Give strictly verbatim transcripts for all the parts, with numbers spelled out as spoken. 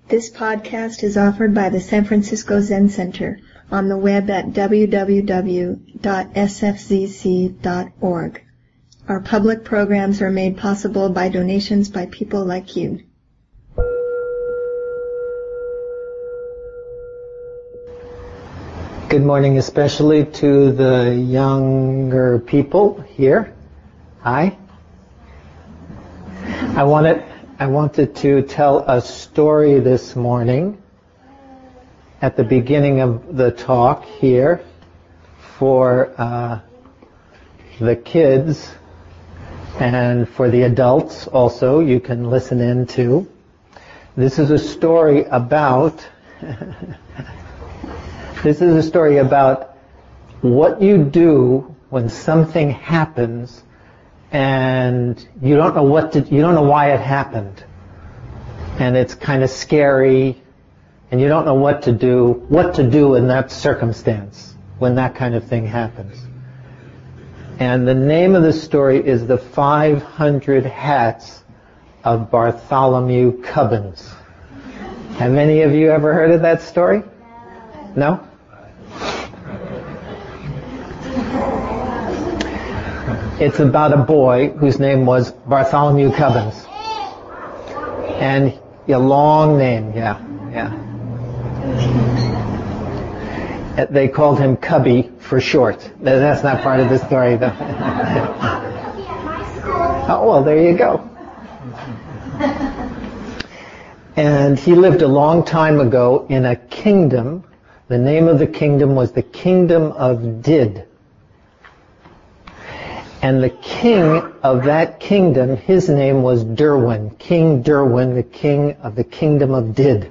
This podcast is offered by the San Francisco Zen Center on the web at w w w dot s f z c dot org. Our public programs are made possible by donations by people like you. Good morning, especially to the younger people here. Hi. I wanted, I wanted to tell a story this morning at the beginning of the talk here for uh, the kids and for the adults also. You can listen in too. This is a story about This is a story about what you do when something happens and you don't know what to, you don't know why it happened. And it's kind of scary and you don't know what to do, what to do in that circumstance when that kind of thing happens. And the name of the story is The five hundred Hats of Bartholomew Cubbins. Have any of you ever heard of that story? No? It's about a boy whose name was Bartholomew Cubbins. And a long name, yeah, yeah. They called him Cubby for short. That's not part of the story, though. Oh, well, there you go. And he lived a long time ago in a kingdom. The name of the kingdom was the Kingdom of Did. And the king of that kingdom, his name was Derwin. King Derwin, the king of the Kingdom of Did.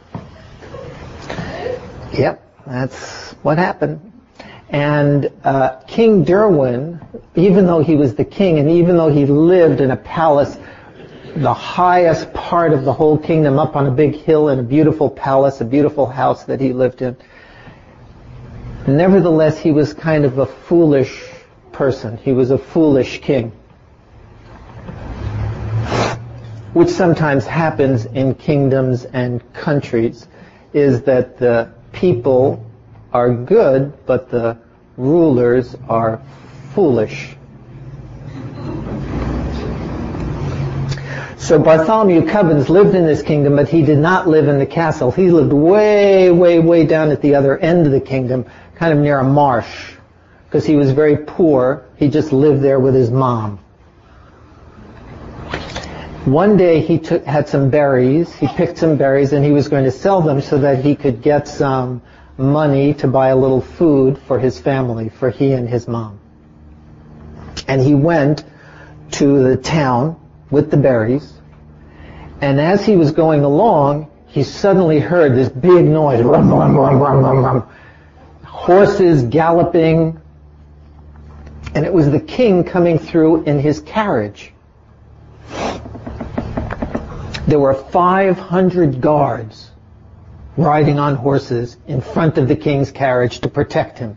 Yep, that's what happened. And uh, King Derwin, even though he was the king and even though he lived in a palace, the highest part of the whole kingdom, up on a big hill in a beautiful palace, a beautiful house that he lived in, nevertheless he was kind of a foolish person. He was a foolish king, which sometimes happens in kingdoms and countries, is that the people are good, but the rulers are foolish. So Bartholomew Cubbins lived in this kingdom, but he did not live in the castle. He lived way, way, way down at the other end of the kingdom, kind of near a marsh. Because he was very poor, he just lived there with his mom. One day he took, had some berries, he picked some berries and he was going to sell them so that he could get some money to buy a little food for his family, for he and his mom. And he went to the town with the berries, and as he was going along, he suddenly heard this big noise, rum, rum, rum, rum, rum, rum, horses galloping. And it was the king coming through in his carriage. There were five hundred guards riding on horses in front of the king's carriage to protect him.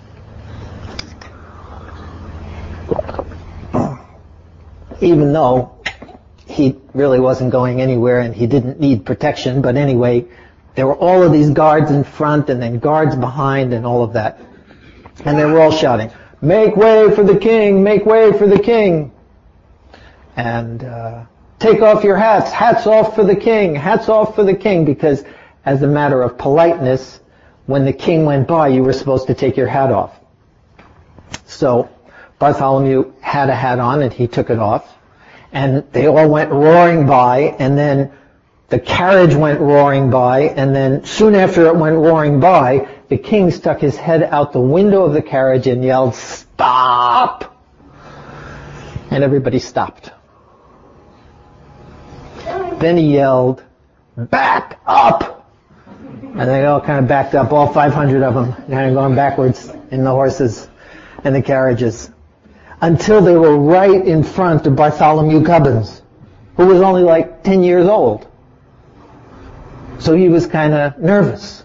Even though he really wasn't going anywhere and he didn't need protection, but anyway, there were all of these guards in front and then guards behind and all of that. And they were all shouting, "Make way for the king! Make way for the king!" And uh, take off your hats! Hats off for the king! Hats off for the king! Because as a matter of politeness, when the king went by, you were supposed to take your hat off. So Bartholomew had a hat on and he took it off. And they all went roaring by, and then the carriage went roaring by, and then soon after it went roaring by, the king stuck his head out the window of the carriage and yelled, "Stop!" And everybody stopped. Then he yelled, "Back up!" And they all kind of backed up, all five hundred of them, kind of going backwards in the horses and the carriages, until they were right in front of Bartholomew Cubbins, who was only like ten years old. So he was kind of nervous.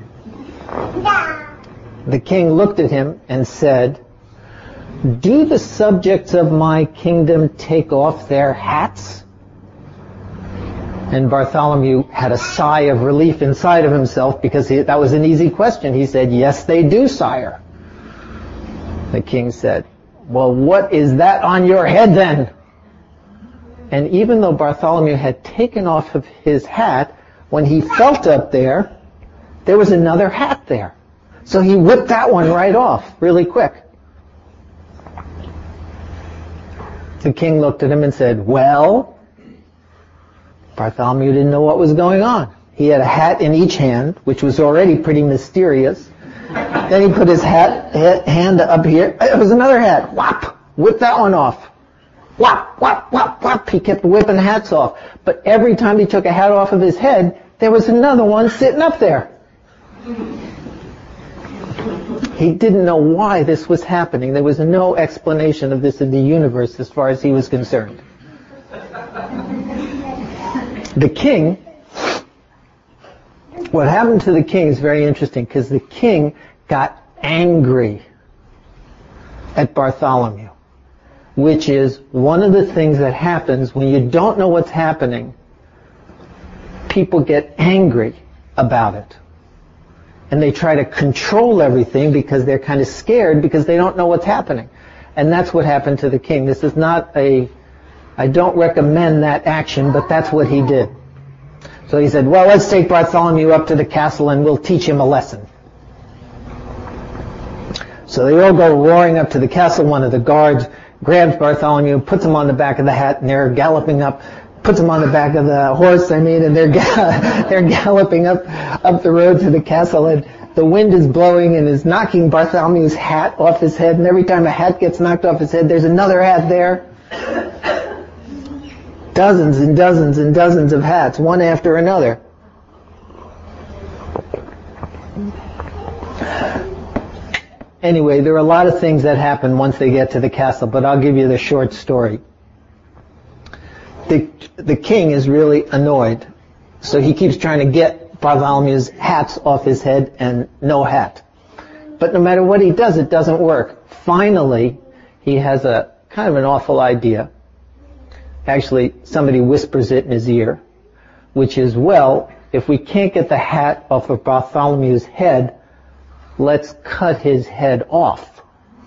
The king looked at him and said, "Do the subjects of my kingdom take off their hats?" And Bartholomew had a sigh of relief inside of himself because he, that was an easy question. He said, "Yes, they do, sire." The king said, "Well, what is that on your head then?" And even though Bartholomew had taken off of his hat, when he felt up there, there was another hat there. So he whipped that one right off really quick. The king looked at him and said, "Well?" Bartholomew didn't know what was going on. He had a hat in each hand, which was already pretty mysterious. Then he put his hat, hand up here. It was another hat. Whop! Whipped that one off. Whop! Whop! Whop! Whop! He kept whipping hats off. But every time he took a hat off of his head, there was another one sitting up there. He didn't know why this was happening. There was no explanation of this in the universe as far as he was concerned. The king, what happened to the king is very interesting because the king got angry at Bartholomew, which is one of the things that happens when you don't know what's happening. People get angry about it. And they try to control everything because they're kind of scared because they don't know what's happening. And that's what happened to the king. This is not a, I don't recommend that action, but that's what he did. So he said, "Well, let's take Bartholomew up to the castle and we'll teach him a lesson." So they all go roaring up to the castle. One of the guards grabs Bartholomew, puts him on the back of the hat, and they're galloping up, puts him on the back of the horse, I mean, and they're ga- they're galloping up, up the road to the castle, and the wind is blowing and is knocking Bartholomew's hat off his head, and every time a hat gets knocked off his head, there's another hat there. Dozens and dozens and dozens of hats, one after another. Anyway, there are a lot of things that happen once they get to the castle, but I'll give you the short story. The, the king is really annoyed, so he keeps trying to get Bartholomew's hats off his head and no hat. But no matter what he does, it doesn't work. Finally, he has a kind of an awful idea. Actually, somebody whispers it in his ear, which is, well, if we can't get the hat off of Bartholomew's head, let's cut his head off.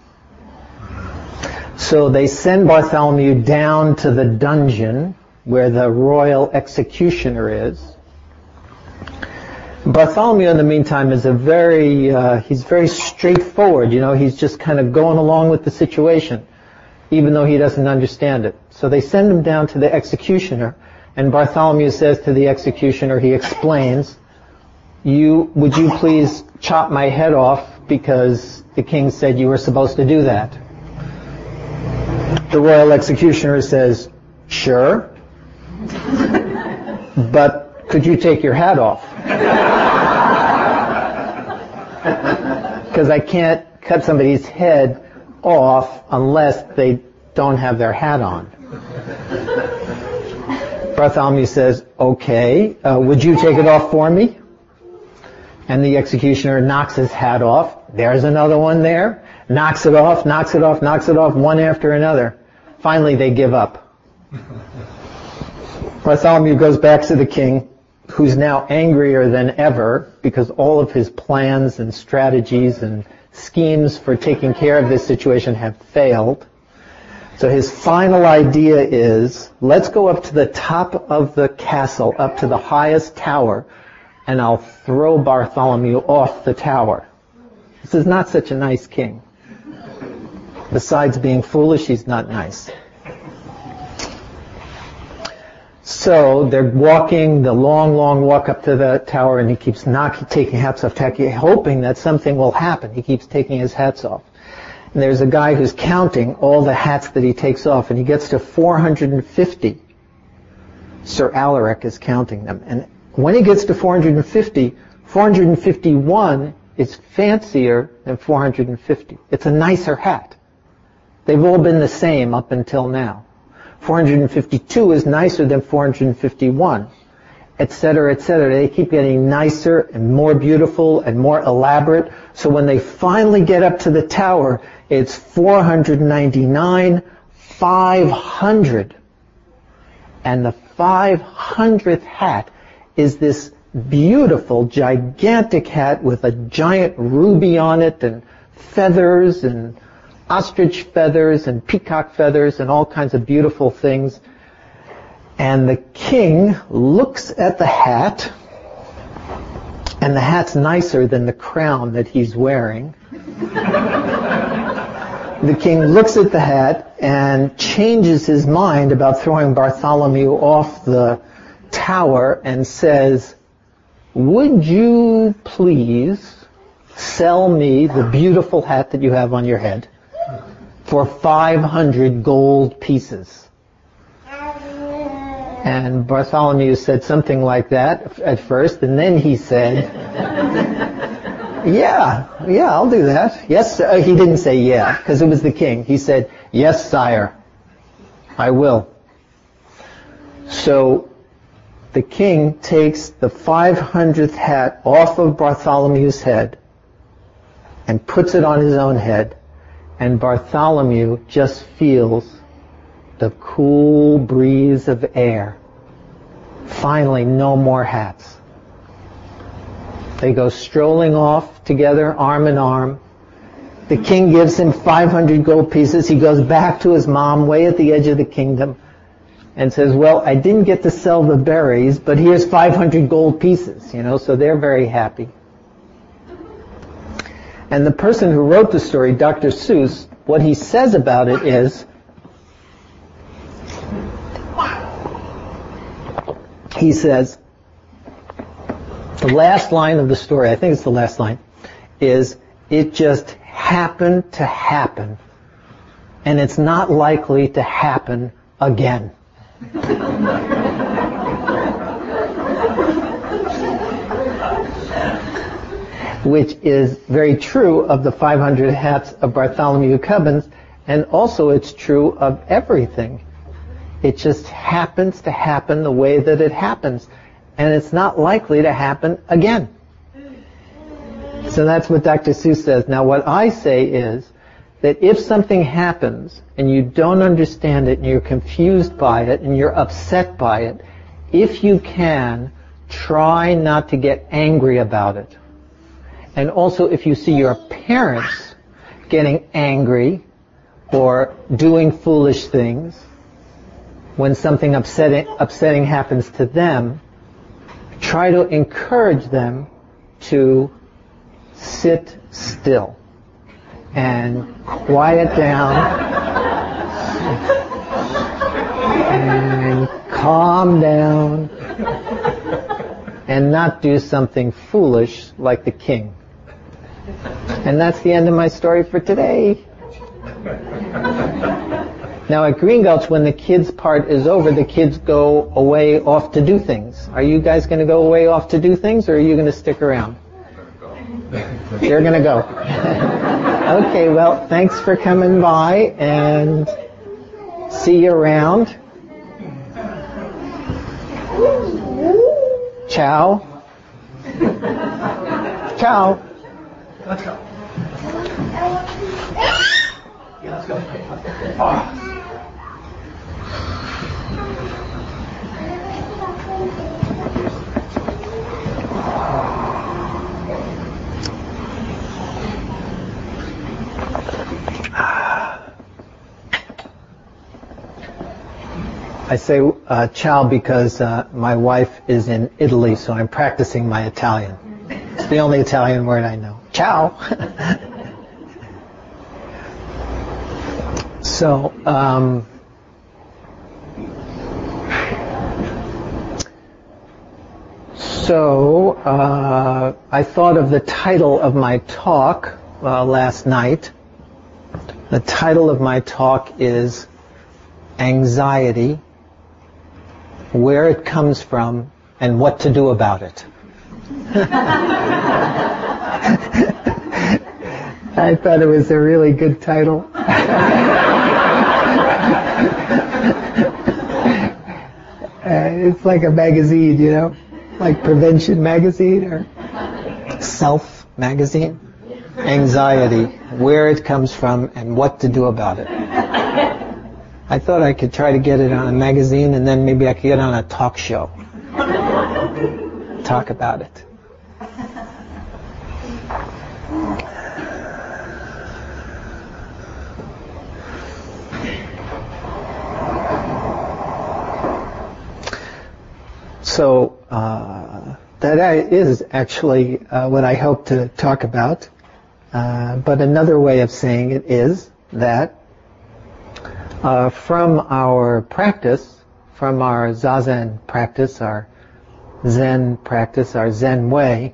So they send Bartholomew down to the dungeon where the royal executioner is. Bartholomew, in the meantime, is a very, uh, he's very straightforward, you know, he's just kind of going along with the situation, even though he doesn't understand it. So they send him down to the executioner, and Bartholomew says to the executioner, he explains, you, would you please chop my head off because the king said you were supposed to do that? The royal executioner says, sure, but could you take your hat off? Because I can't cut somebody's head off unless they don't have their hat on. Bartholomew says, okay, uh, would you take it off for me? And the executioner knocks his hat off. There's another one there. Knocks it off, knocks it off, knocks it off, one after another. Finally, they give up. Bartholomew goes back to the king, who's now angrier than ever because all of his plans and strategies and schemes for taking care of this situation have failed. So his final idea is, let's go up to the top of the castle, up to the highest tower, and I'll throw Bartholomew off the tower. This is not such a nice king. Besides being foolish, he's not nice. So they're walking the long, long walk up to the tower, and he keeps knocking, taking hats off, taking, hoping that something will happen. He keeps taking his hats off. And there's a guy who's counting all the hats that he takes off, and he gets to four hundred fifty. Sir Alaric is counting them. And when he gets to four hundred fifty, four hundred fifty-one is fancier than four hundred fifty. It's a nicer hat. They've all been the same up until now. four hundred fifty-two is nicer than four hundred fifty-one, et cetera, et cetera. They keep getting nicer and more beautiful and more elaborate. So when they finally get up to the tower, it's four hundred ninety-nine, five hundred. And the five hundredth hat is this beautiful, gigantic hat with a giant ruby on it and feathers and ostrich feathers and peacock feathers and all kinds of beautiful things. And the king looks at the hat, and the hat's nicer than the crown that he's wearing. The king looks at the hat and changes his mind about throwing Bartholomew off the tower and says, "Would you please sell me the beautiful hat that you have on your head for five hundred gold pieces?" And Bartholomew said something like that at first, and then he said, yeah, yeah, I'll do that. Yes, uh, he didn't say yeah, because it was the king. He said, "Yes, sire, I will." So the king takes the five hundredth hat off of Bartholomew's head and puts it on his own head, and Bartholomew just feels the cool breeze of air. Finally, no more hats. They go strolling off together, arm in arm. The king gives him five hundred gold pieces. He goes back to his mom way at the edge of the kingdom and says, "Well, I didn't get to sell the berries, but here's five hundred gold pieces," you know, so they're very happy. And the person who wrote the story, Doctor Seuss, what he says about it is, he says, the last line of the story, I think it's the last line, is, "It just happened to happen, and it's not likely to happen again." Which is very true of the five hundred hats of Bartholomew Cubbins, and also it's true of everything. It just happens to happen the way that it happens, and it's not likely to happen again. So that's what Doctor Seuss says. Now what I say is that if something happens and you don't understand it and you're confused by it and you're upset by it, if you can, try not to get angry about it. And also if you see your parents getting angry or doing foolish things, when something upsetting, upsetting happens to them, try to encourage them to sit still and quiet down and calm down and not do something foolish like the king. And that's the end of my story for today. Now at Green Gulch, when the kids' part is over, the kids go away off to do things. Are you guys going to go away off to do things, or are you going to stick around? They're going to go. Okay, well, thanks for coming by, and see you around. Ciao. Ciao. Let's go. Yeah, let's go. Oh. I say uh, ciao because uh, my wife is in Italy, so I'm practicing my Italian. It's the only Italian word I know. Ciao. So, um, so uh, I thought of the title of my talk uh, last night. The title of my talk is Anxiety, Where It Comes From, and What to Do About It. I thought it was a really good title. Uh, it's like a magazine, you know, like Prevention Magazine or Self Magazine. Anxiety, Where It Comes From, and What to Do About It. I thought I could try to get it on a magazine and then maybe I could get on a talk show. Talk about it. So uh, that is actually uh, what I hope to talk about. Uh, but another way of saying it is that uh, from our practice, from our Zazen practice, our Zen practice, our Zen way,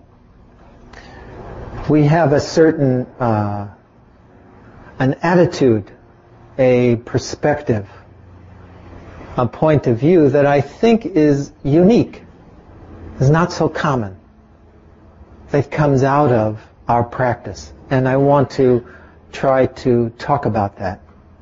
we have a certain uh, an attitude, a perspective, a point of view that I think is unique, is not so common, that comes out of our practice. And I want to try to talk about that.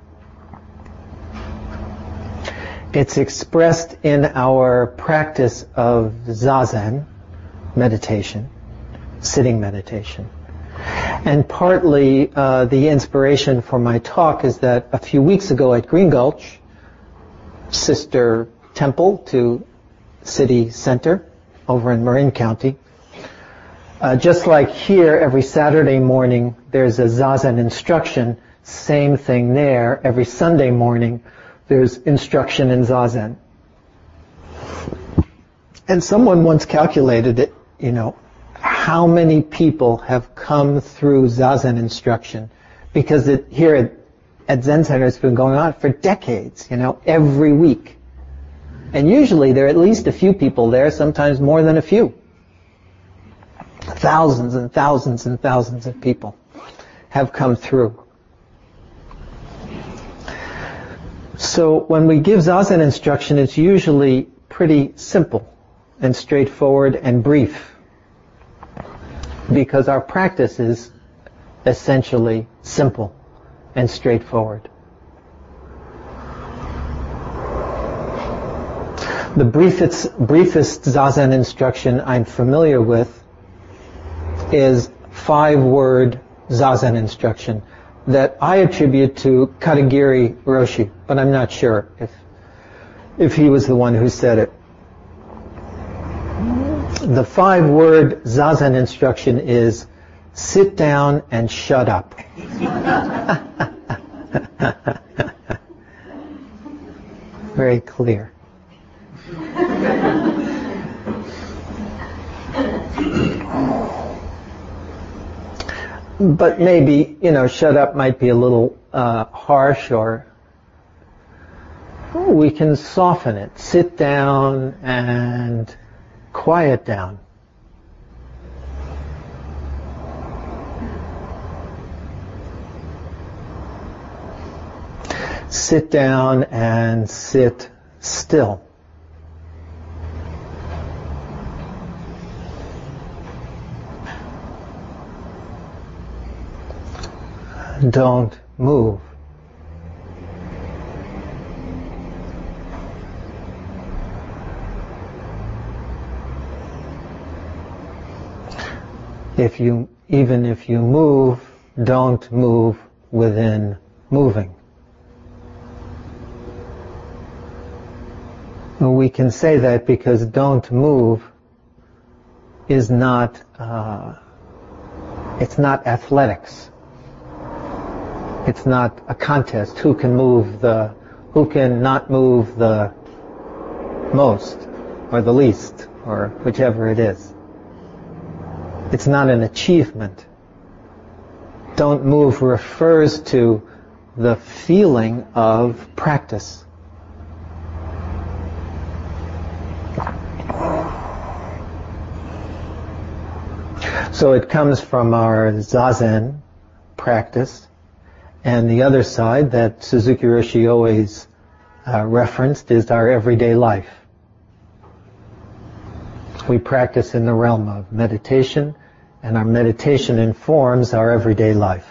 It's expressed in our practice of Zazen, meditation, sitting meditation. And partly uh, the inspiration for my talk is that a few weeks ago at Green Gulch, sister temple to City Center over in Marin County, uh, just like here every Saturday morning there's a Zazen instruction, same thing there. Every Sunday morning there's instruction in Zazen. And someone once calculated it, you know, how many people have come through Zazen instruction, because it, here at, at Zen Center it's been going on for decades, you know, every week. And usually there are at least a few people there, sometimes more than a few. Thousands and thousands and thousands of people have come through. So when we give Zazen instruction, it's usually pretty simple and straightforward and brief, because our practice is essentially simple and straightforward. The briefest, briefest Zazen instruction I'm familiar with is five-word Zazen instruction that I attribute to Katagiri Roshi, but I'm not sure if if he was the one who said it. The five-word Zazen instruction is sit down and shut up. Very clear. But maybe, you know, shut up might be a little uh, harsh, or we can soften it. Sit down and quiet down. Sit down and sit still. Don't move. If you, even if you move, don't move within moving. We can say that because don't move is not, uh, it's not athletics. It's not a contest. Who can move the, who can not move the most, or the least, or whichever it is. It's not an achievement. Don't move refers to the feeling of practice. So it comes from our Zazen practice. And the other side that Suzuki Roshi always uh, referenced is our everyday life. We practice in the realm of meditation, and our meditation informs our everyday life.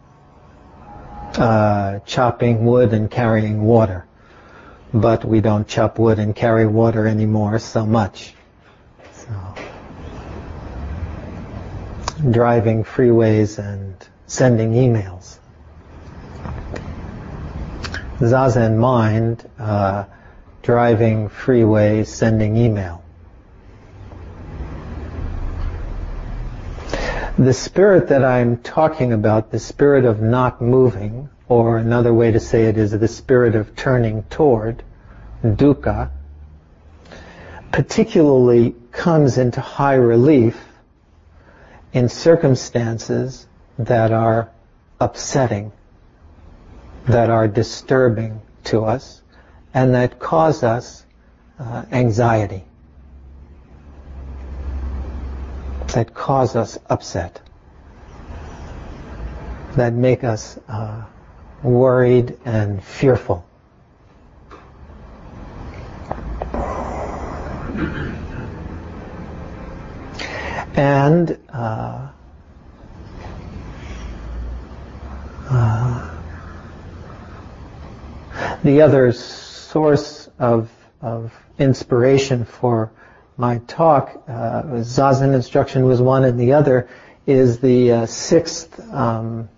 Uh, chopping wood and carrying water. But we don't chop wood and carry water anymore so much. So, driving freeways and sending emails. Zazen mind, uh, driving freeways, sending email. The spirit that I'm talking about, the spirit of not moving, or another way to say it is the spirit of turning toward, dukkha, particularly comes into high relief in circumstances that are upsetting, that are disturbing to us, and that cause us uh, anxiety, that cause us upset, that make us uh, worried and fearful. And uh, uh, the other source of, of inspiration for my talk, uh, Zazen instruction was one, and the other is the uh, sixth um,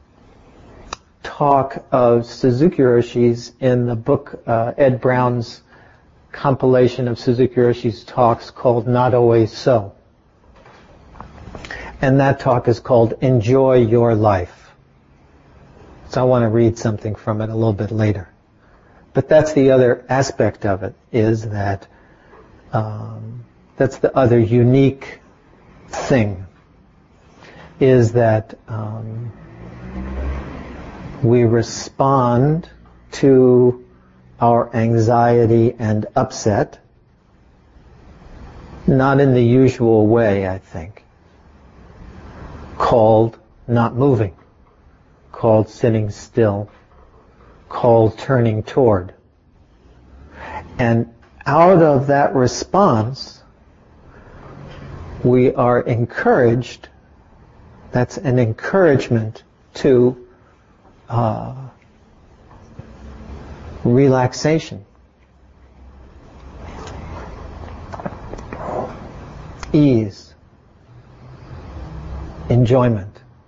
talk of Suzuki Roshi's in the book, uh, Ed Brown's compilation of Suzuki Roshi's talks called Not Always So. And that talk is called Enjoy Your Life. So I want to read something from it a little bit later. But that's the other aspect of it, is that um, that's the other unique thing, is that um, we respond to our anxiety and upset not in the usual way, I think, called not moving, called sitting still, called turning toward. And out of that response, we are encouraged, that's an encouragement to uh, relaxation, ease, enjoyment.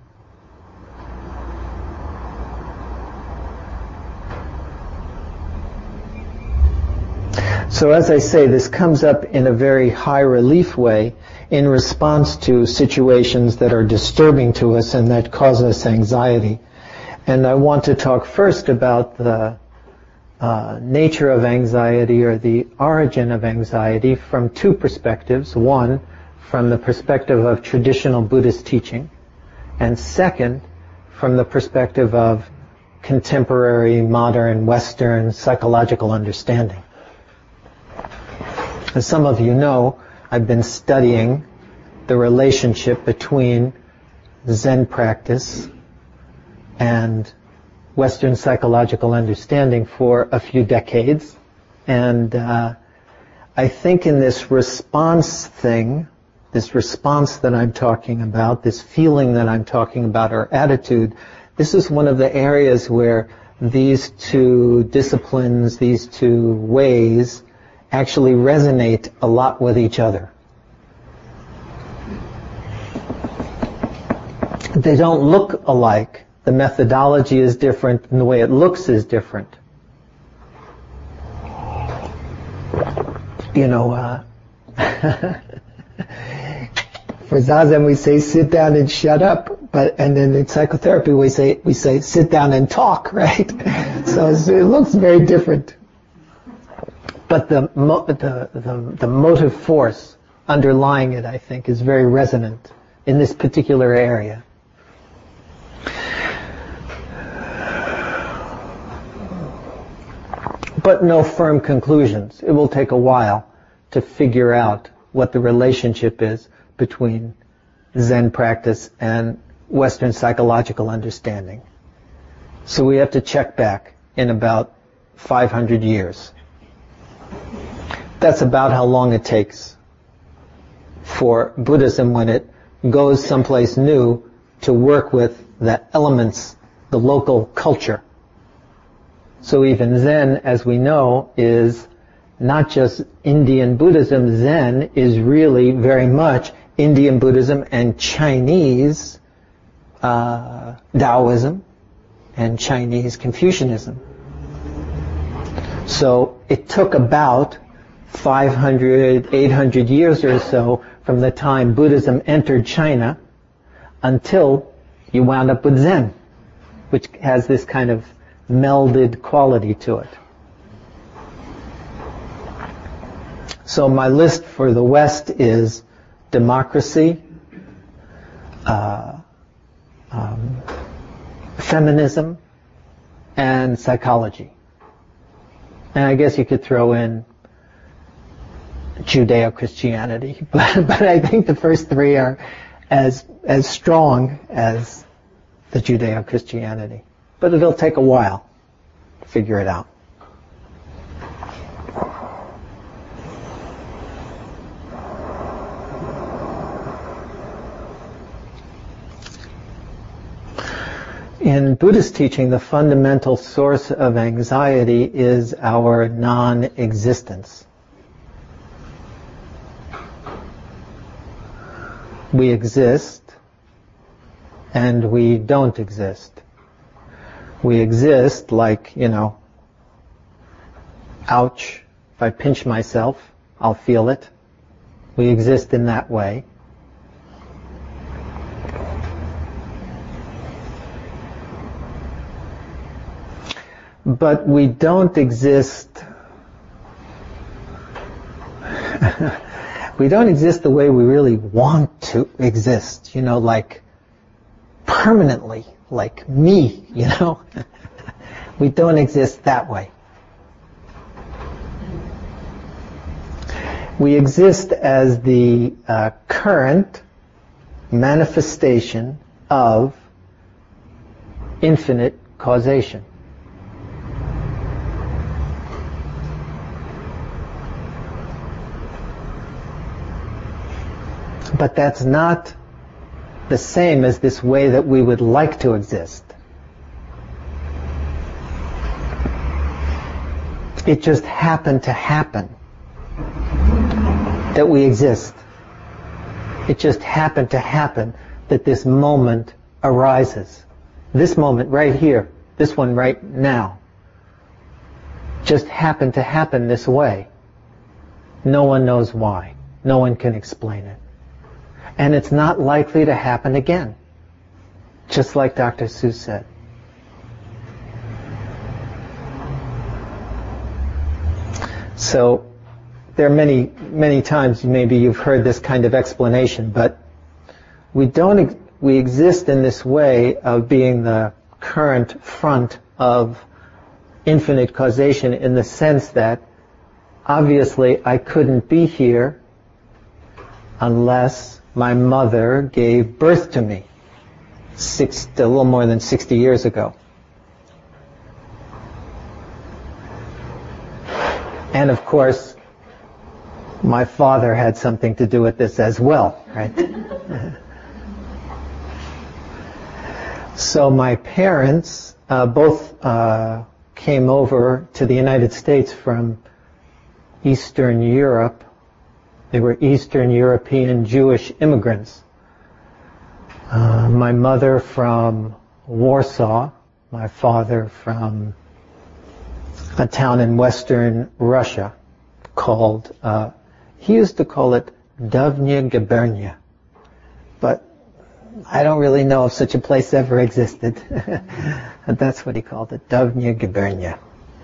So as I say, this comes up in a very high relief way in response to situations that are disturbing to us and that cause us anxiety. And I want to talk first about the uh, nature of anxiety, or the origin of anxiety, from two perspectives. One, from the perspective of traditional Buddhist teaching, and second, from the perspective of contemporary, modern, Western psychological understanding. As some of you know, I've been studying the relationship between Zen practice and Western psychological understanding for a few decades. And uh, I think in this response thing, this response that I'm talking about, this feeling that I'm talking about, or attitude, this is one of the areas where these two disciplines, these two ways, actually resonate a lot with each other. They don't look alike. The methodology is different, and the way it looks is different. You know, uh, for Zazen we say sit down and shut up, but and then in psychotherapy we say we say sit down and talk, right? So it looks very different. But the, the, the, the motive force underlying it, I think, is very resonant in this particular area. But no firm conclusions. It will take a while to figure out what the relationship is between Zen practice and Western psychological understanding. So we have to check back in about five hundred years. That's about how long it takes for Buddhism, when it goes someplace new, to work with the elements, the local culture. So even Zen, as we know, is not just Indian Buddhism. Zen is really very much Indian Buddhism and Chinese uh, Taoism and Chinese Confucianism. So it took about five hundred, eight hundred years or so from the time Buddhism entered China until you wound up with Zen, which has this kind of melded quality to it. So my list for the West is democracy, uh, um, feminism, and psychology. And I guess you could throw in Judeo-Christianity, but, but I think the first three are as as strong as the Judeo-Christianity. But it'll take a while to figure it out. In Buddhist teaching, the fundamental source of anxiety is our non-existence. We exist and we don't exist. We exist like, you know, ouch, if I pinch myself, I'll feel it. We exist in that way. But we don't exist we don't exist the way we really want to exist, you know, like permanently, like me, you know. We don't exist that way. We exist as the uh, current manifestation of infinite causation. But that's not the same as this way that we would like to exist. It just happened to happen that we exist. It just happened to happen that this moment arises. This moment right here, this one right now, just happened to happen this way. No one knows why. No one can explain it. And it's not likely to happen again. Just like Doctor Seuss said. So, there are many, many times maybe you've heard this kind of explanation, but we don't, we exist in this way of being the current front of infinite causation in the sense that obviously I couldn't be here unless my mother gave birth to me six, a little more than sixty years ago. And of course, my father had something to do with this as well, right? So my parents uh, both uh, came over to the United States from Eastern Europe. They were Eastern European Jewish immigrants. Uh, my mother from Warsaw, my father from a town in western Russia called, uh, he used to call it Davnya Gubernia, but I don't really know if such a place ever existed. But that's what he called it, Davnya Gubernia.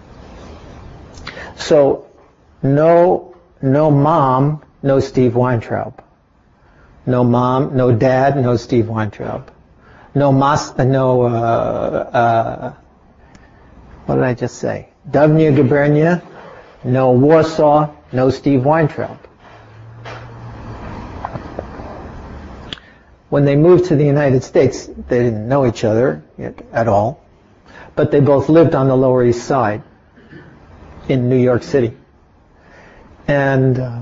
So, no, no mom, no Steve Weintraub. No mom, no dad, no Steve Weintraub. No mas, uh, no, uh, uh, what did I just say? Davnya Gubernia, no Warsaw, no Steve Weintraub. When they moved to the United States, they didn't know each other at all, but they both lived on the Lower East Side in New York City. And uh,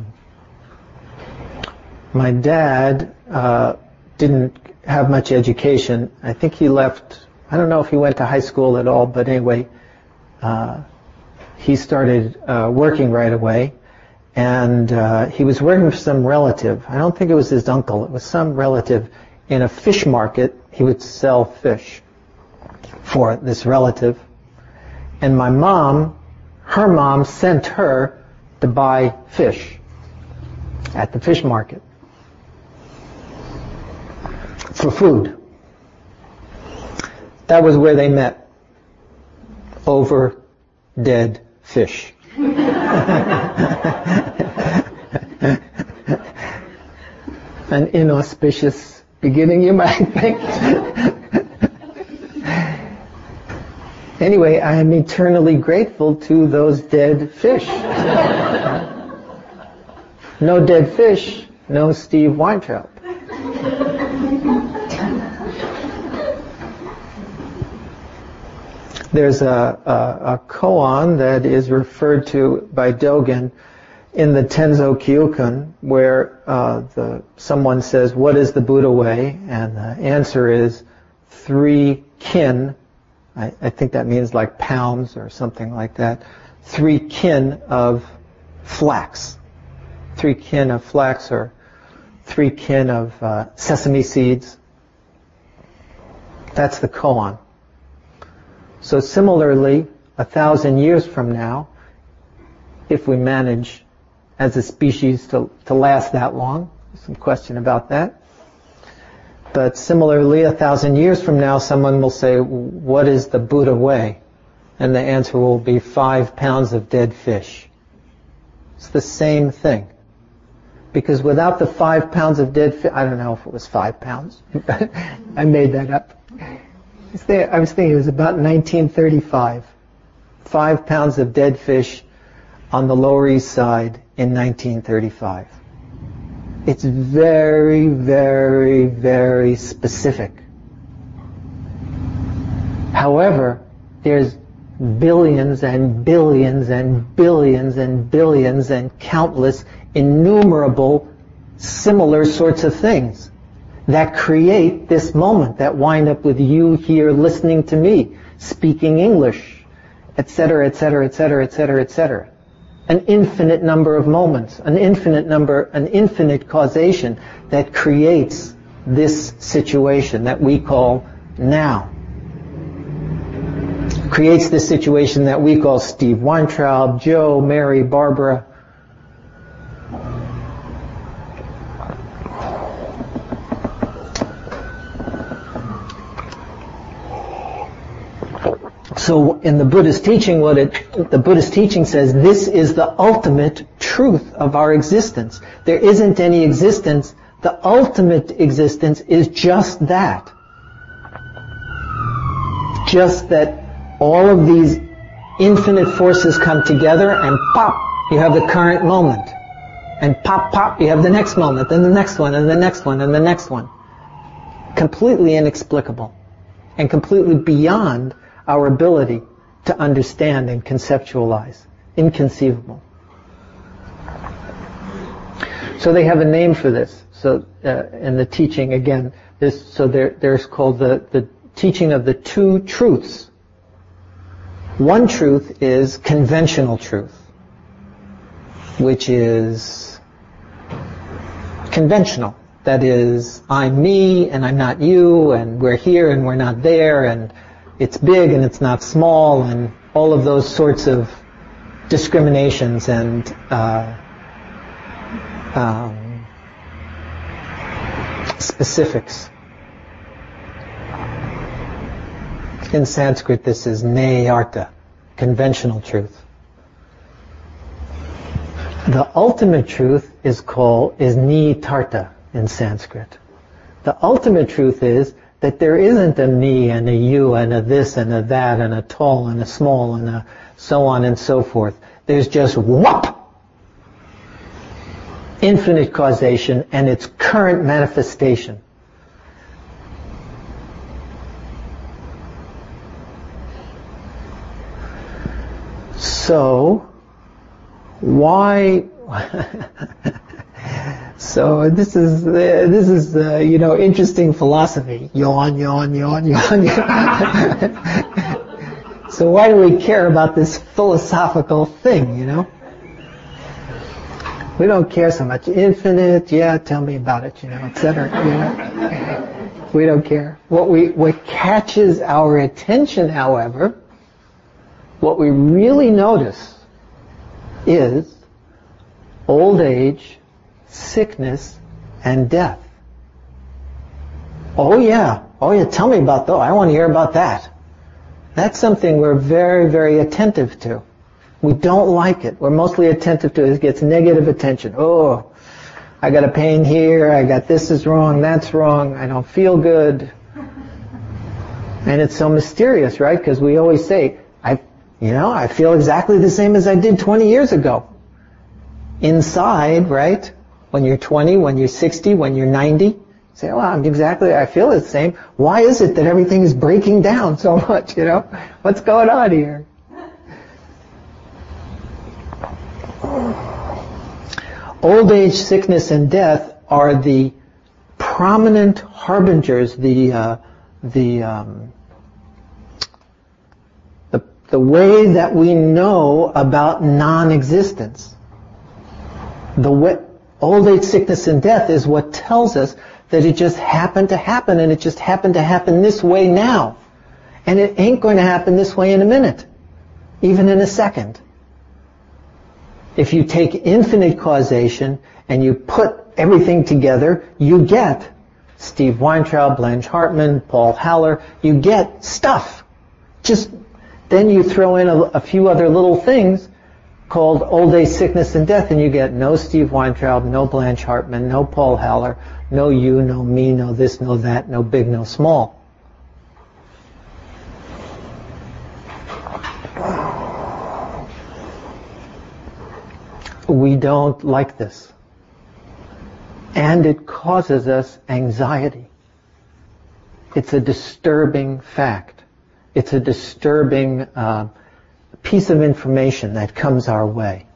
my dad uh, didn't have much education. I think he left, I don't know if he went to high school at all, but anyway, uh, he started uh, working right away. And uh, he was working for some relative. I don't think it was his uncle. It was some relative in a fish market. He would sell fish for this relative. And my mom her mom sent her to buy fish at the fish market for food. That was where they met, over dead fish. An inauspicious beginning, you might think. Anyway, I am eternally grateful to those dead fish. No dead fish, no Steve Weintraub. There's a, a, a koan that is referred to by Dogen in the Tenzo Kyokun, where uh, the, someone says, "What is the Buddha way?" And the answer is three kin. I, I think that means like pounds or something like that. Three kin of flax. Three kin of flax, or three kin of uh, sesame seeds. That's the koan. So similarly, a thousand years from now, if we manage as a species to, to last that long, some question about that. But similarly, a thousand years from now, someone will say, "What is the Buddha way?" And the answer will be five pounds of dead fish. It's the same thing. Because without the five pounds of dead fish, I don't know if it was five pounds. I made that up. I was thinking it was about nineteen thirty-five. Five pounds of dead fish on the Lower East Side in nineteen thirty-five. It's very, very, very specific. However, there's billions and billions and billions and billions and countless, innumerable, similar sorts of things that create this moment, that wind up with you here listening to me, speaking English, et cetera, et cetera, et cetera, et cetera, et cetera. An infinite number of moments, an infinite number, an infinite causation that creates this situation that we call now. Creates this situation that we call Steve Weintraub, Joe, Mary, Barbara. So in the Buddhist teaching, what it, the Buddhist teaching says, this is the ultimate truth of our existence. There isn't any existence. The ultimate existence is just that. Just that all of these infinite forces come together and pop, you have the current moment. And pop, pop, you have the next moment, then the next one, and the next one, and the next one. Completely inexplicable. And completely beyond our ability to understand and conceptualize. Inconceivable. So they have a name for this. So uh, in the teaching, again, this, so there, there's called the, the teaching of the two truths. One truth is conventional truth, which is conventional. That is, I'm me and I'm not you, and we're here and we're not there, and it's big and it's not small, and all of those sorts of discriminations and uh, um, specifics. In Sanskrit, this is nayartha, conventional truth. The ultimate truth is called is nitartha in Sanskrit. The ultimate truth is that there isn't a me and a you and a this and a that and a tall and a small and a so on and so forth. There's just whop! Infinite causation and its current manifestation. So, why... So this is uh, this is uh, you know, interesting philosophy. Yawn, yawn, yawn, yawn, yawn. So why do we care about this philosophical thing? You know, we don't care so much. Infinite, yeah, tell me about it. You know, et cetera. You know, we don't care. What we what catches our attention, however, what we really notice is old age, sickness, and death. Oh yeah, oh yeah, tell me about that. I want to hear about that. That's something we're very, very attentive to. We don't like it. We're mostly attentive to it. It gets negative attention. Oh, I got a pain here. I got this is wrong. That's wrong. I don't feel good. And it's so mysterious, right? Because we always say, I, you know, I feel exactly the same as I did twenty years ago. Inside, right? When you're twenty, when you're sixty, when you're ninety, you say, well, I'm exactly, I feel the same. Why is it that everything is breaking down so much, you know? What's going on here? Old age, sickness, and death are the prominent harbingers, the uh, the, um, the the way that we know about non-existence. The way, old age, sickness, and death is what tells us that it just happened to happen, and it just happened to happen this way now, and it ain't going to happen this way in a minute, even in a second. If you take infinite causation and you put everything together, you get Steve Weintraub, Blanche Hartman, Paul Haller, you get stuff. Just then you throw in a, a few other little things called old age, sickness, and death, and you get no Steve Weintraub, no Blanche Hartman, no Paul Haller, no you, no me, no this, no that, no big, no small. We don't like this. And it causes us anxiety. It's a disturbing fact. It's a disturbing uh, piece of information that comes our way.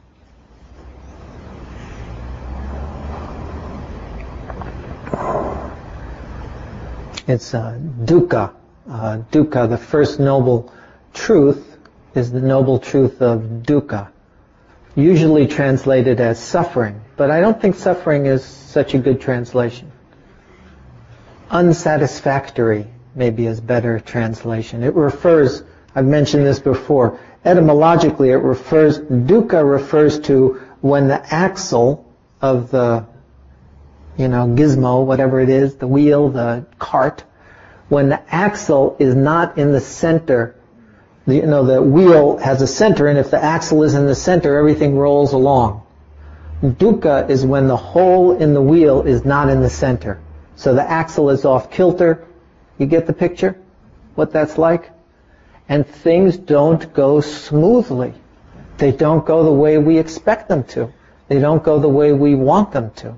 It's uh, dukkha. Uh, dukkha, the first noble truth, is the noble truth of dukkha. Usually translated as suffering, but I don't think suffering is such a good translation. Unsatisfactory maybe is better translation. It refers, I've mentioned this before, etymologically it refers, dukkha refers to when the axle of the, you know, gizmo, whatever it is, the wheel, the cart, when the axle is not in the center. You know, the wheel has a center, and if the axle is in the center, everything rolls along. Dukkha is when the hole in the wheel is not in the center. So the axle is off kilter. You get the picture? What that's like? And things don't go smoothly. They don't go the way we expect them to. They don't go the way we want them to.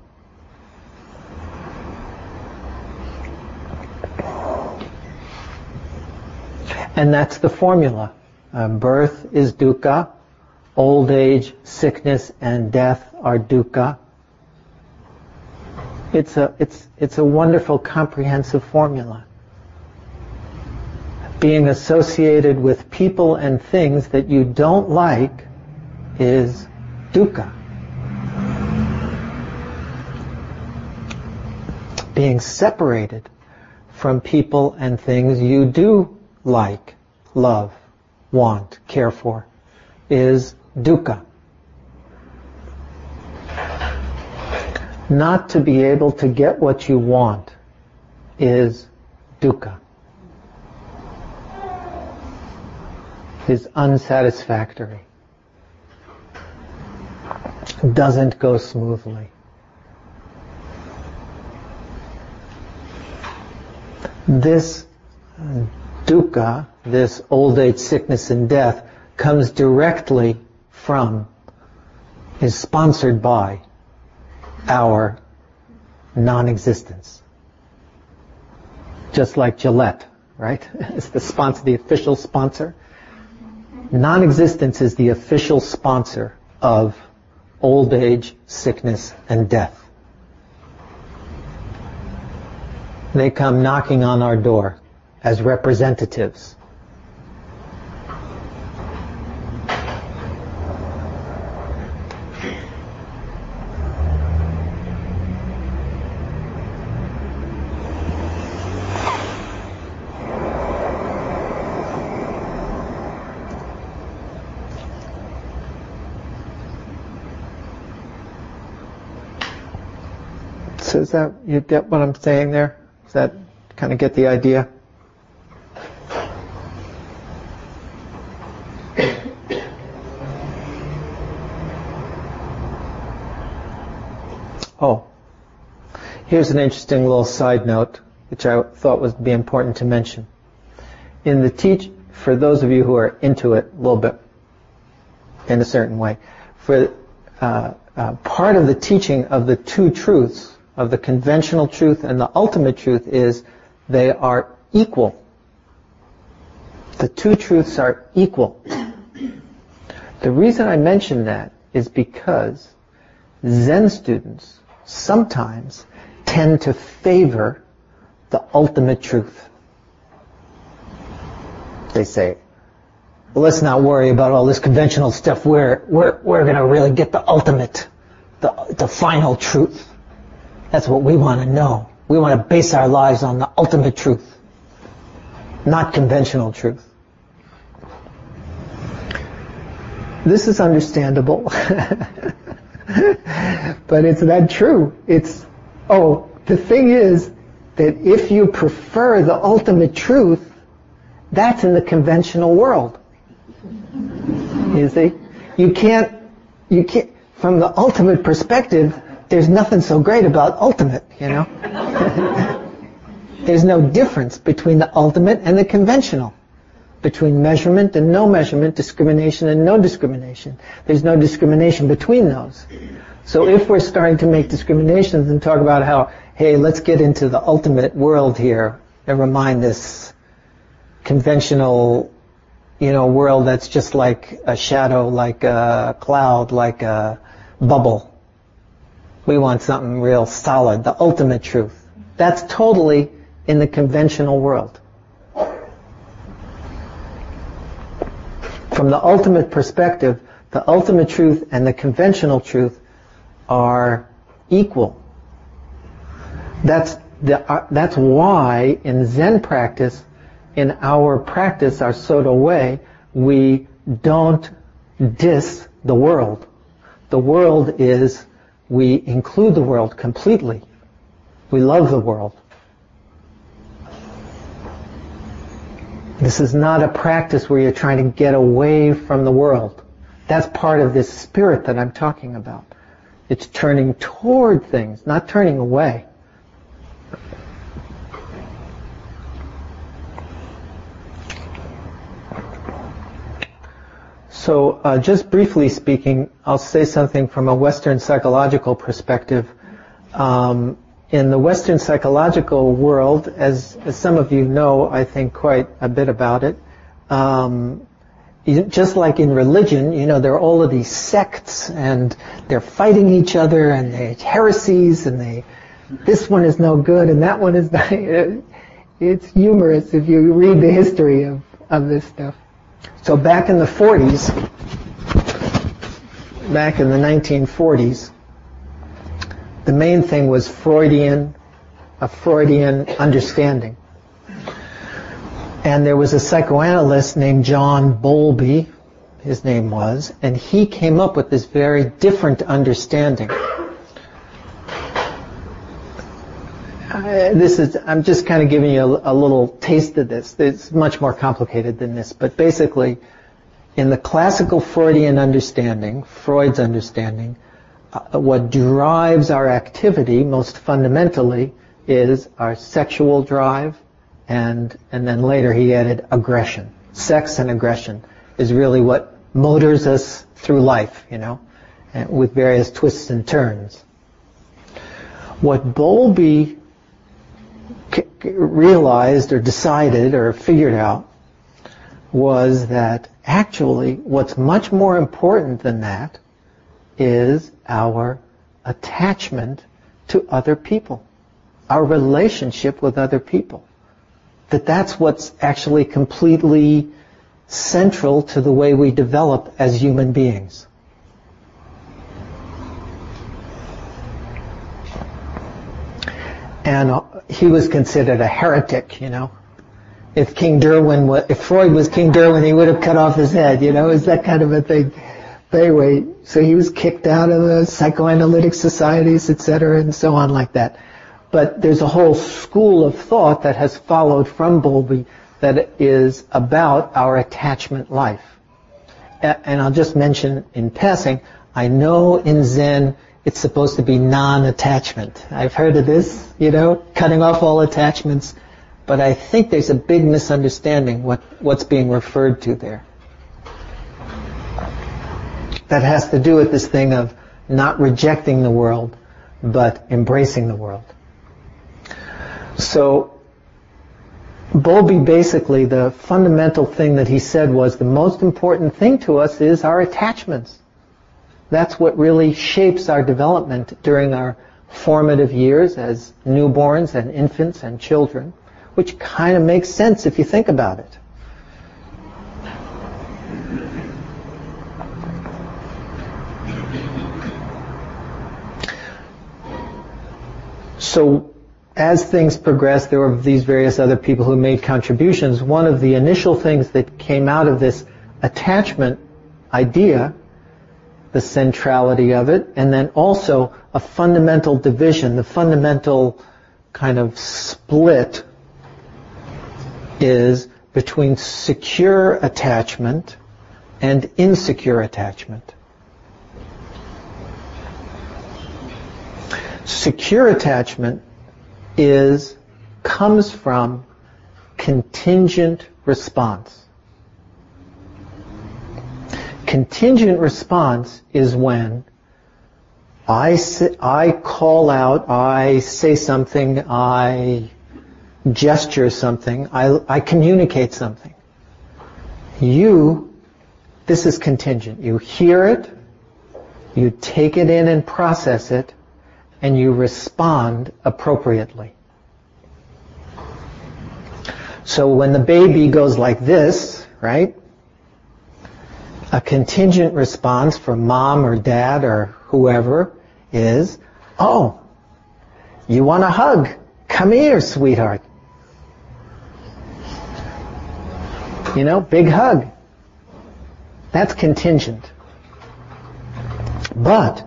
And that's the formula. Uh, birth is dukkha. Old age, sickness, and death are dukkha. It's a, it's, it's a wonderful, comprehensive formula. Being associated with people and things that you don't like is dukkha. Being separated from people and things you do like, love, want, care for, is dukkha. Not to be able to get what you want is dukkha. Is unsatisfactory. Doesn't go smoothly. This dukkha, this old age, sickness, and death, comes directly from, is sponsored by our non-existence. Just like Gillette, right? It's the sponsor, the official sponsor. Non-existence is the official sponsor of old age, sickness, and death. They come knocking on our door as representatives. that, you get what I'm saying there? Does that kind of get the idea? Oh, here's an interesting little side note, which I thought would be important to mention. In the teach, for those of you who are into it a little bit, in a certain way, for uh, uh, part of the teaching of the two truths, of the conventional truth and the ultimate truth, is they are equal. The two truths are equal. The reason I mention that is because Zen students sometimes tend to favor the ultimate truth. They say, well, let's not worry about all this conventional stuff. We're, we're, we're going to really get the ultimate, the, the final truth. That's what we want to know. We want to base our lives on the ultimate truth, not conventional truth. This is understandable. But it's not true. It's, oh, the thing is that if you prefer the ultimate truth, that's in the conventional world. You see? You can't, you can't, from the ultimate perspective, there's nothing so great about ultimate, you know? There's no difference between the ultimate and the conventional. Between measurement and no measurement, discrimination and no discrimination. There's no discrimination between those. So if we're starting to make discriminations and talk about how, hey, let's get into the ultimate world here, never mind this conventional, you know, world that's just like a shadow, like a cloud, like a bubble. We want something real solid, the ultimate truth. That's totally in the conventional world. From the ultimate perspective, the ultimate truth and the conventional truth are equal. That's the, uh, that's why in Zen practice, in our practice, our Soto way, we don't diss the world. The world is, we include the world completely. We love the world. This is not a practice where you're trying to get away from the world. That's part of this spirit that I'm talking about. It's turning toward things, not turning away. So, uh, just briefly speaking, I'll say something from a Western psychological perspective. Um, In the Western psychological world, as, as some of you know, I think quite a bit about it, um, just like in religion, you know, there are all of these sects, and they're fighting each other, and they heresies, and they, this one is no good, and that one is not. It's humorous if you read the history of, of this stuff. So back in the forties, back in the nineteen forties, the main thing was Freudian, a Freudian understanding. And there was a psychoanalyst named John Bowlby, his name was, and he came up with this very different understanding. Uh, this is, I'm just kind of giving you a, a little taste of this. It's much more complicated than this, but basically, in the classical Freudian understanding, Freud's understanding, Uh, what drives our activity most fundamentally is our sexual drive, and and then later he added aggression. Sex and aggression is really what motors us through life, you know, and with various twists and turns. What Bowlby c- realized or decided or figured out was that actually what's much more important than that is our attachment to other people, our relationship with other people. That that's what's actually completely central to the way we develop as human beings. And he was considered a heretic, you know. If King Derwin, was, if Freud was King Derwin, he would have cut off his head, you know. It's that kind of a thing. But anyway, so he was kicked out of the psychoanalytic societies, et cetera, and so on like that. But there's a whole school of thought that has followed from Bowlby that is about our attachment life. And I'll just mention in passing, I know in Zen it's supposed to be non-attachment. I've heard of this, you know, cutting off all attachments. But I think there's a big misunderstanding what, what's being referred to there. That has to do with this thing of not rejecting the world, but embracing the world. So, Bowlby basically, the fundamental thing that he said was the most important thing to us is our attachments. That's what really shapes our development during our formative years as newborns and infants and children, which kind of makes sense if you think about it. So, as things progressed, there were these various other people who made contributions. One of the initial things that came out of this attachment idea, the centrality of it, and then also a fundamental division, the fundamental kind of split is between secure attachment and insecure attachment. Secure attachment is comes from contingent response. Contingent response is when I say, I call out, I say something, I gesture something, I, I communicate something. You, this is contingent. You hear it, you take it in and process it, and you respond appropriately. So when the baby goes like this, right? A contingent response from mom or dad or whoever is, oh, you want a hug? Come here, sweetheart. You know, big hug. That's contingent. But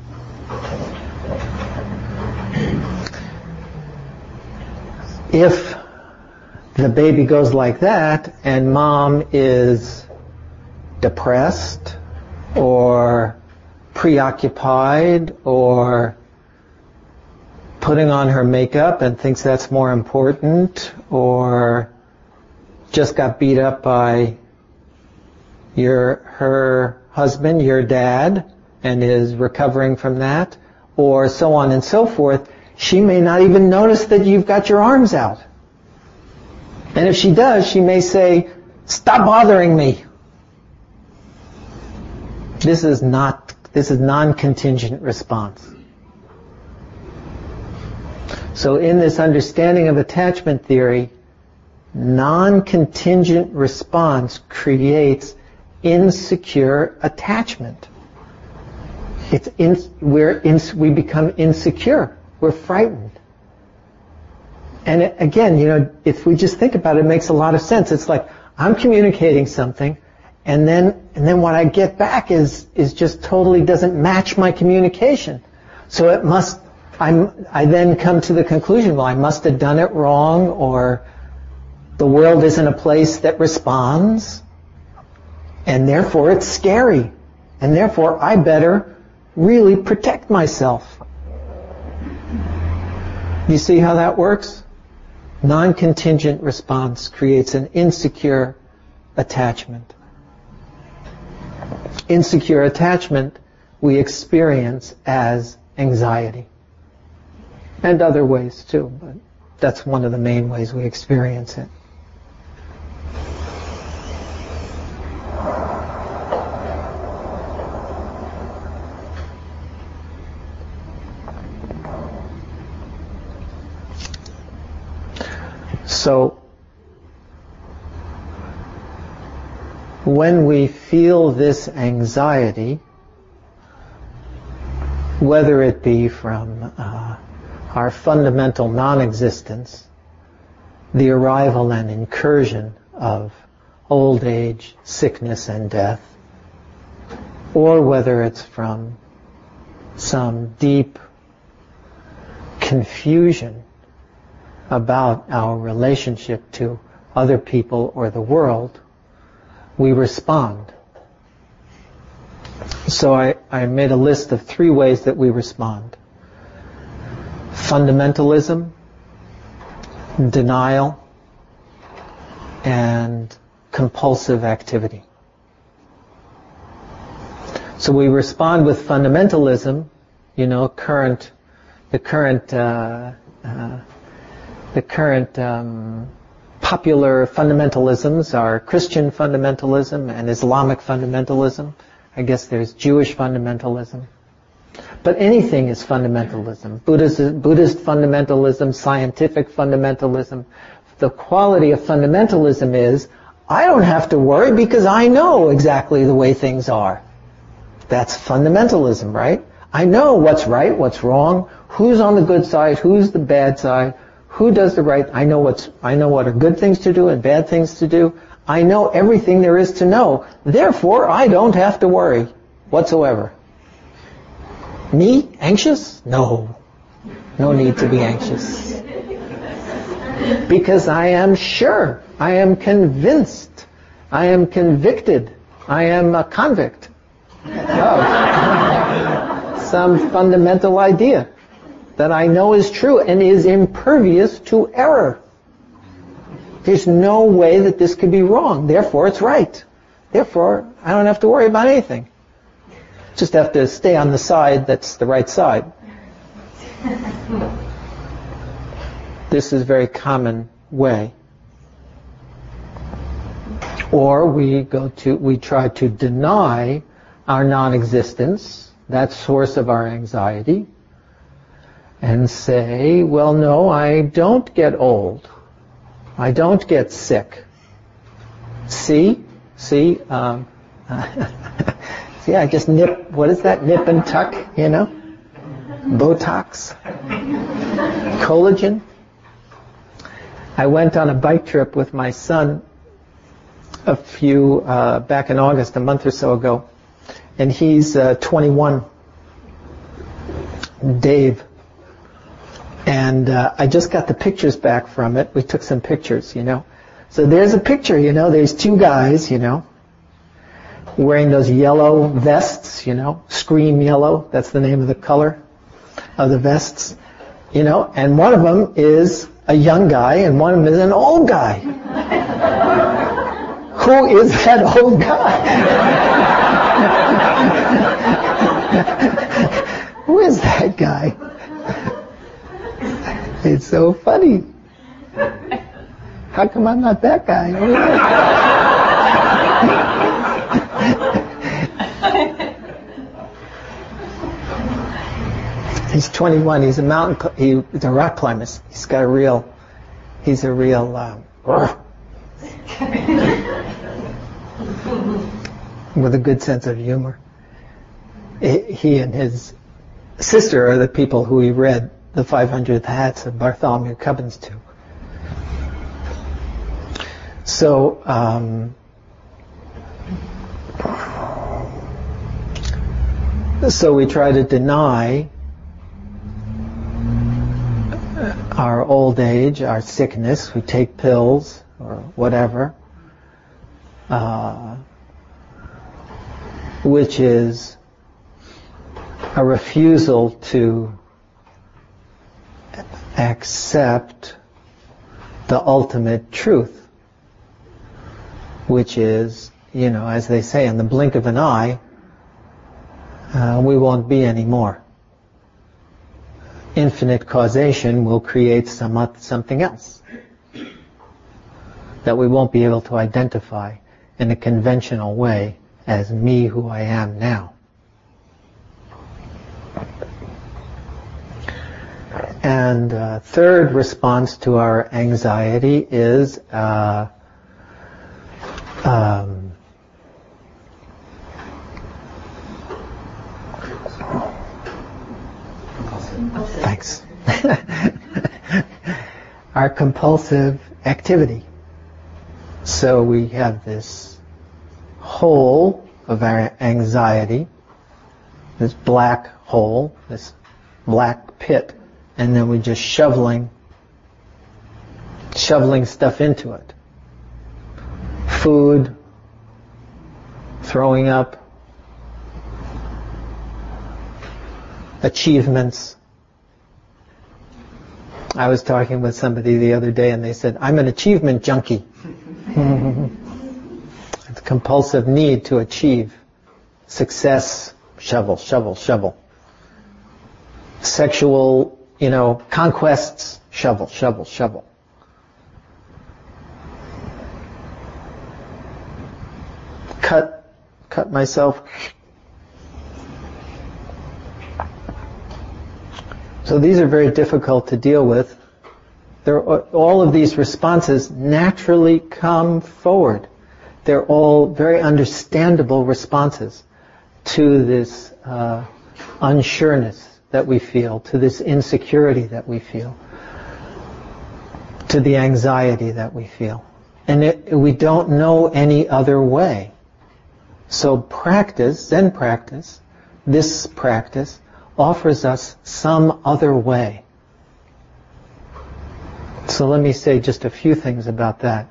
if the baby goes like that and mom is depressed or preoccupied or putting on her makeup and thinks that's more important, or just got beat up by your her husband, your dad, and is recovering from that, or so on and so forth, she may not even notice that you've got your arms out. And if she does, she may say, "Stop bothering me." This is not, this is non-contingent response. So in this understanding of attachment theory, non-contingent response creates insecure attachment. It's in, we're in, we become insecure. We're frightened. And it, again, you know, if we just think about it, it makes a lot of sense. It's like I'm communicating something, and then and then what I get back is is just totally doesn't match my communication. So it must. I'm. I then come to the conclusion, well, I must have done it wrong, or the world isn't a place that responds, and therefore it's scary, and therefore I better really protect myself. You see how that works? Non-contingent response creates an insecure attachment. Insecure attachment we experience as anxiety. And other ways too, but that's one of the main ways we experience it. So, when we feel this anxiety, whether it be from uh, our fundamental non-existence, the arrival and incursion of old age, sickness, and death, or whether it's from some deep confusion about our relationship to other people or the world, we respond. So I, I made a list of three ways that we respond. Fundamentalism, denial, and compulsive activity. So we respond with fundamentalism, you know, current, the current, uh, uh, the current um, popular fundamentalisms are Christian fundamentalism and Islamic fundamentalism. I guess there's Jewish fundamentalism. But anything is fundamentalism. Buddhist, Buddhist fundamentalism, scientific fundamentalism. The quality of fundamentalism is, I don't have to worry because I know exactly the way things are. That's fundamentalism, right? I know what's right, what's wrong, who's on the good side, who's the bad side, who does the right. I know what's, I know what are good things to do and bad things to do. I know everything there is to know. Therefore, I don't have to worry whatsoever. Me? Anxious? No. No need to be anxious. Because I am sure, I am convinced, I am convicted, I am a convict of some fundamental idea that I know is true and is impervious to error. There's no way that this could be wrong. Therefore, it's right. Therefore, I don't have to worry about anything. Just have to stay on the side that's the right side. This is a very common way. Or we go to, we try to deny our non-existence, that source of our anxiety, and say, well, no, I don't get old. I don't get sick. See? See? Um, see, I just nip, what is that? Nip and tuck, you know? Botox. Collagen. I went on a bike trip with my son a few, uh, back in August, a month or so ago. And he's uh, twenty-one. Dave. And uh, I just got the pictures back from it. We took some pictures, you know. So there's a picture, you know. There's two guys, you know, wearing those yellow vests, you know. Scream yellow. That's the name of the color of the vests. You know, and one of them is a young guy and one of them is an old guy. Who is that old guy? Who is that guy? It's so funny. How come I'm not that guy? He's twenty-one. He's a mountain. He, he's a rock climber. He's got a real. He's a real. Um, with a good sense of humor. He and his sister are the people who he read the five hundredth Hats of Bartholomew Cubbins to. So, um, so we try to deny our old age, our sickness. We take pills or whatever, uh, which is a refusal to accept the ultimate truth, which is, you know, as they say, in the blink of an eye, uh, we won't be anymore. Infinite causation will create some something else that we won't be able to identify in a conventional way as me who I am now. And uh, third response to our anxiety is uh, um, thanks. Our compulsive activity. So we have this hole of our anxiety, this black hole, this black pit and then we're just shoveling, shoveling stuff into it. Food, throwing up, achievements. I was talking with somebody the other day and they said, I'm an achievement junkie. It's a compulsive need to achieve. Success, shovel, shovel, shovel. Sexual, you know, conquests, shovel, shovel, shovel. Cut, cut myself. So these are very difficult to deal with. There are, all of these responses naturally come forward. They're all very understandable responses to this uh, unsureness that we feel, to this insecurity that we feel, to the anxiety that we feel. And it, we don't know any other way. So practice, Zen practice, this practice, offers us some other way. So let me say just a few things about that.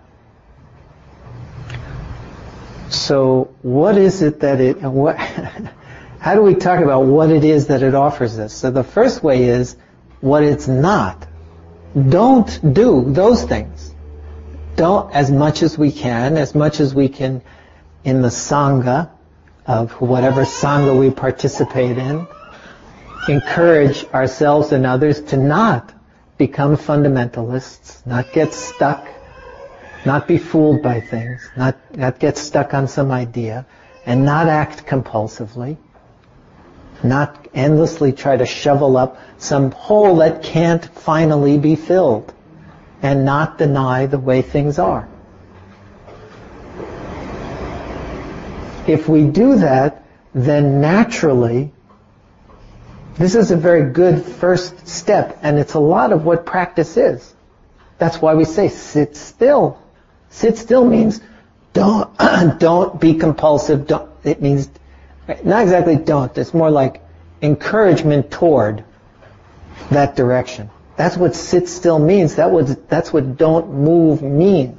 So what is it that it, what, how do we talk about what it is that it offers us? So the first way is what it's not. Don't do those things. Don't, as much as we can, as much as we can in the Sangha, of whatever Sangha we participate in, encourage ourselves and others to not become fundamentalists, not get stuck, not be fooled by things, not, not get stuck on some idea, and not act compulsively, not endlessly try to shovel up some hole that can't finally be filled, and not deny the way things are. If we do that, then naturally, this is a very good first step, and it's a lot of what practice is. That's why we say sit still. Sit still means don't don't be compulsive. Don't, it means not exactly don't. It's more like encouragement toward that direction. That's what sit still means. That was that's what don't move means.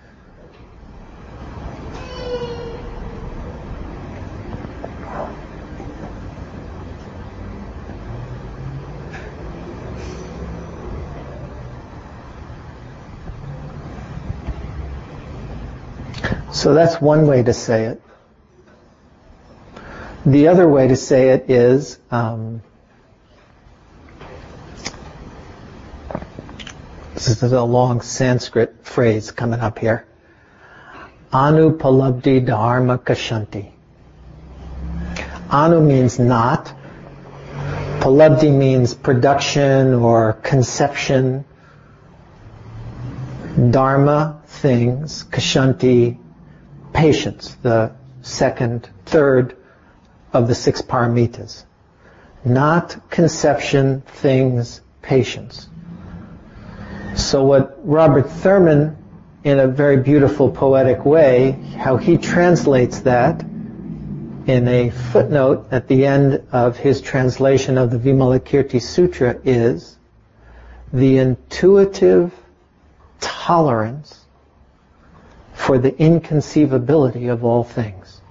So that's one way to say it. The other way to say it is, um, this is a long Sanskrit phrase coming up here. Anupalabdhi dharma kashanti. Anu means not. Palabdhi means production or conception. Dharma, things. Kashanti, patience, the second, third of the six paramitas. Not conception, things, patience. So what Robert Thurman, in a very beautiful poetic way, how he translates that in a footnote at the end of his translation of the Vimalakirti Sutra is the intuitive tolerance for the inconceivability of all things.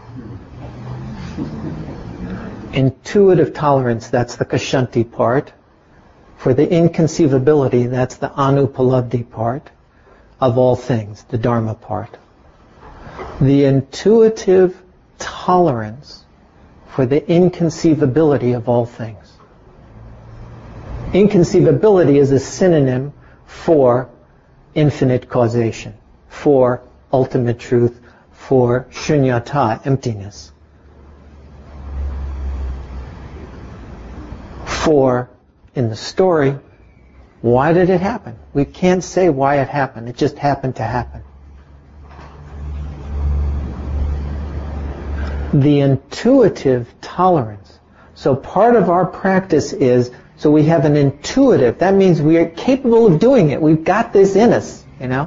Intuitive tolerance, that's the Kashanti part. For the inconceivability, that's the Anupalabdhi part of all things, the Dharma part. The intuitive tolerance for the inconceivability of all things. Inconceivability is a synonym for infinite causation, for ultimate truth, for shunyata, emptiness. For, in the story, why did it happen? We can't say why it happened. It just happened to happen. The intuitive tolerance. So part of our practice is, so we have an intuitive, that means we are capable of doing it. We've got this in us, you know.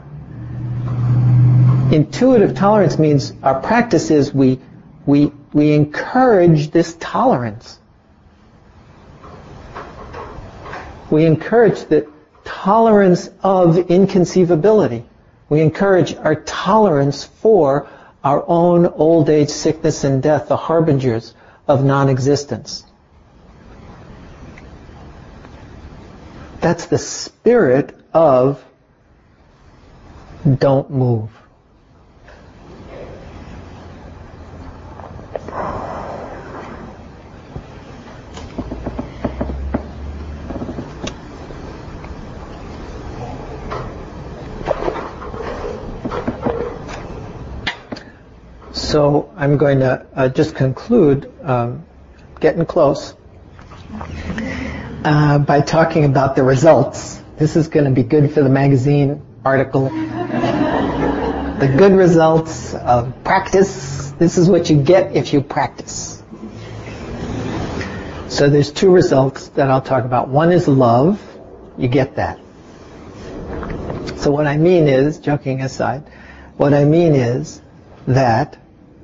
Intuitive tolerance means our practice is we, we, we encourage this tolerance. We encourage the tolerance of inconceivability. We encourage our tolerance for our own old age, sickness, and death, the harbingers of non-existence. That's the spirit of don't move. So I'm going to uh, just conclude, um, getting close, uh, by talking about the results. This is going to be good for the magazine article. The good results of practice. This is what you get if you practice. So there's two results that I'll talk about. One is love. You get that. So what I mean is, joking aside, what I mean is that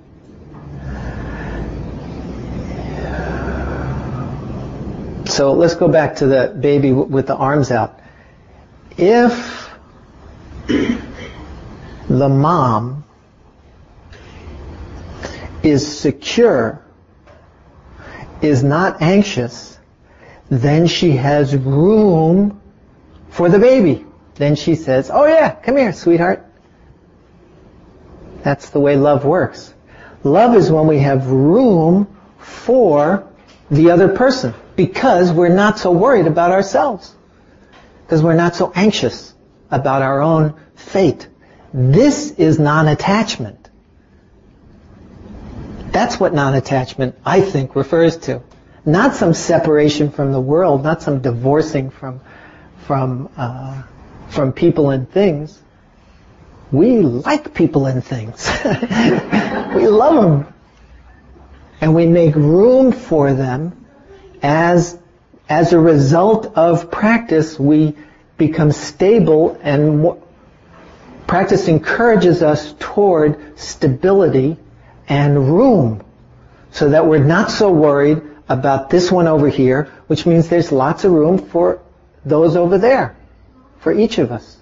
so let's go back to the baby w- with the arms out. If the mom is secure, is not anxious, then she has room for the baby. Then she says, oh yeah, come here, sweetheart. That's the way love works. Love is when we have room for the other person because we're not so worried about ourselves. Because we're not so anxious about our own fate. This is non-attachment. That's what non-attachment, I think, refers to. Not some separation from the world, not some divorcing from from uh, from people and things. We like people and things. We love them. And we make room for them. As as a result of practice, we become stable, and more, practice encourages us toward stability and room, so that we're not so worried about this one over here, which means there's lots of room for those over there, for each of us.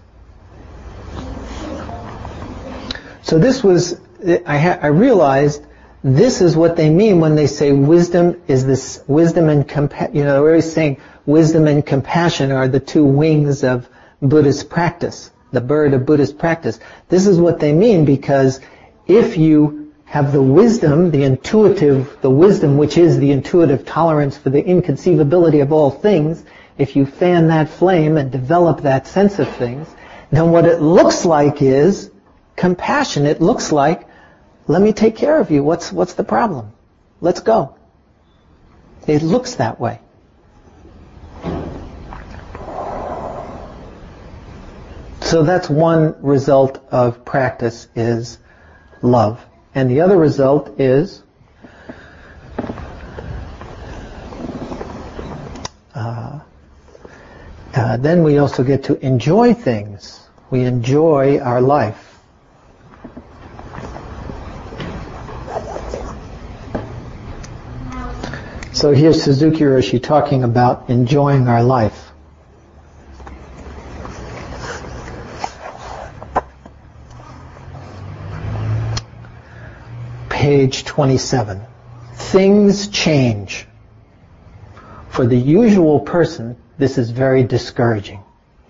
So this was, I, ha- I realized this is what they mean when they say wisdom is this, wisdom and compassion. You know, they're always saying wisdom and compassion are the two wings of Buddhist practice, the bird of Buddhist practice. This is what they mean, because if you have the wisdom, the intuitive, the wisdom which is the intuitive tolerance for the inconceivability of all things, if you fan that flame and develop that sense of things, then what it looks like is compassion. It looks like, let me take care of you. What's what's the problem? Let's go. It looks that way. So that's one result of practice, is love. And the other result is uh, uh, then we also get to enjoy things. We enjoy our life. So here's Suzuki Roshi talking about enjoying our life. Page twenty-seven. Things change. For the usual person, this is very discouraging.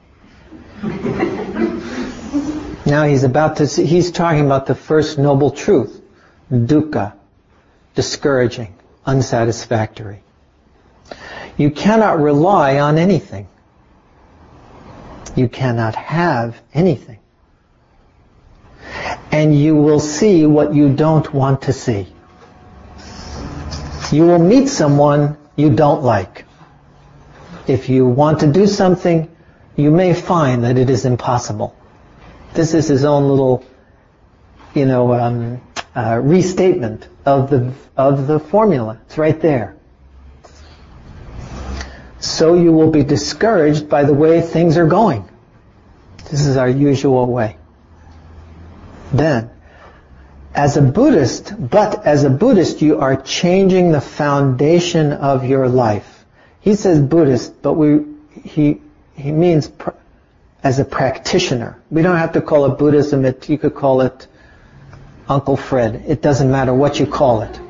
Now he's about to see, he's talking about the first noble truth, dukkha, discouraging, unsatisfactory. You cannot rely on anything. You cannot have anything. And you will see what you don't want to see. You will meet someone you don't like. If you want to do something, you may find that it is impossible. This is his own little, you know, um, uh, restatement of the of the formula. It's right there. So you will be discouraged by the way things are going. This is our usual way. Then, as a Buddhist, but as a Buddhist, you are changing the foundation of your life. He says Buddhist, but we he he means pr- as a practitioner. We don't have to call it Buddhism. It, you could call it Uncle Fred. It doesn't matter what you call it.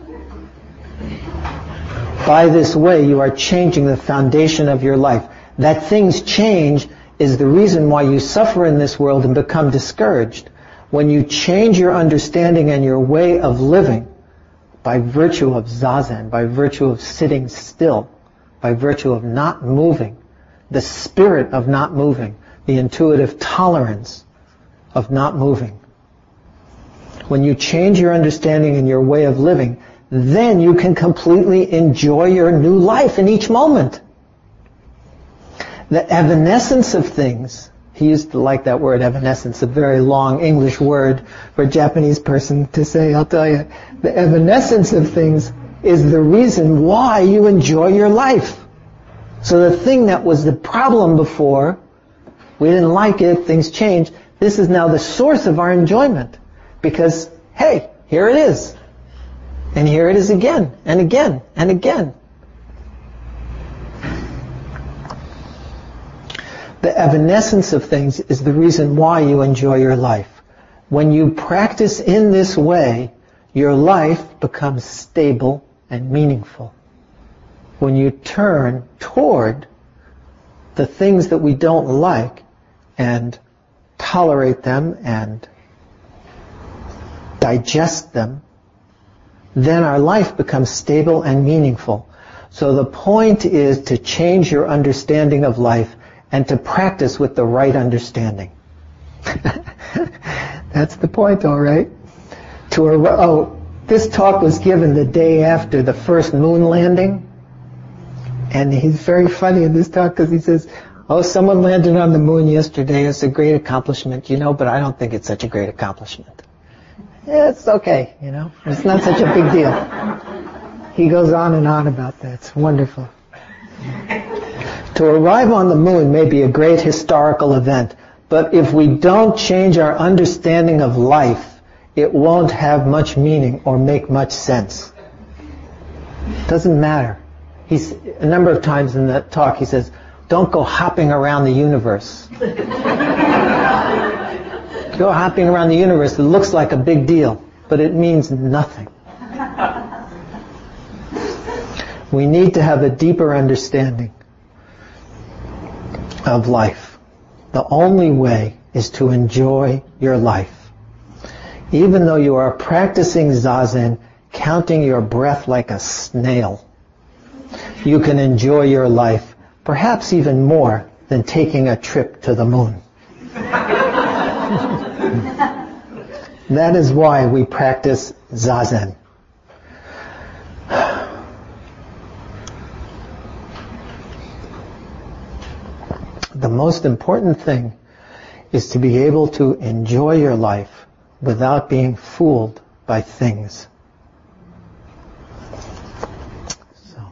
By this way, you are changing the foundation of your life. That things change is the reason why you suffer in this world and become discouraged. When you change your understanding and your way of living by virtue of zazen, by virtue of sitting still, by virtue of not moving, the spirit of not moving, the intuitive tolerance of not moving. When you change your understanding and your way of living, then you can completely enjoy your new life in each moment. The evanescence of things, he used to like that word, evanescence, a very long English word for a Japanese person to say, I'll tell you. The evanescence of things is the reason why you enjoy your life. So the thing that was the problem before, we didn't like it, things changed, this is now the source of our enjoyment. Because, hey, here it is. And here it is again, and again, and again. The evanescence of things is the reason why you enjoy your life. When you practice in this way, your life becomes stable and meaningful. When you turn toward the things that we don't like and tolerate them and digest them, then our life becomes stable and meaningful. So the point is to change your understanding of life and to practice with the right understanding. That's the point, all right? To ar- oh, this talk was given the day after the first moon landing, and he's very funny in this talk because he says, oh, someone landed on the moon yesterday. It's a great accomplishment, you know, but I don't think it's such a great accomplishment. It's okay, you know. It's not such a big deal. He goes on and on about that. It's wonderful. To arrive on the moon may be a great historical event, but if we don't change our understanding of life, it won't have much meaning or make much sense. Doesn't matter. He's a number of times in that talk he says, don't go hopping around the universe. Go hopping around the universe, it looks like a big deal, but it means nothing. We need to have a deeper understanding of life. The only way is to enjoy your life. Even though you are practicing zazen, counting your breath like a snail, you can enjoy your life, perhaps even more than taking a trip to the moon. That is why we practice zazen. The most important thing is to be able to enjoy your life without being fooled by things. So,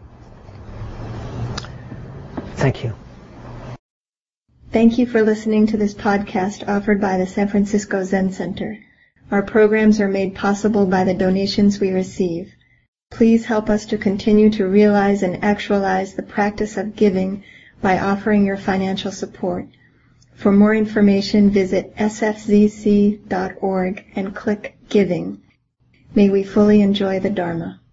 thank you. Thank you for listening to this podcast offered by the San Francisco Zen Center. Our programs are made possible by the donations we receive. Please help us to continue to realize and actualize the practice of giving by offering your financial support. For more information, visit s f z c dot org and click Giving. May we fully enjoy the Dharma.